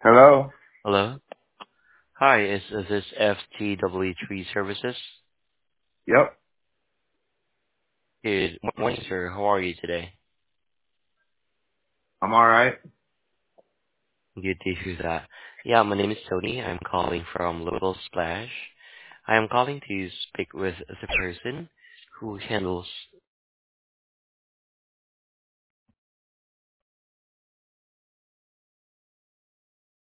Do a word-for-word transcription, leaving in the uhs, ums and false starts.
Hello? Hello. Hi, is is this F T W three Services? Yep, Good morning, sir. How are you today? I'm alright. Good to hear that. Yeah, my name is Tony. I'm calling from Little Splash. I am calling to speak with the person who handles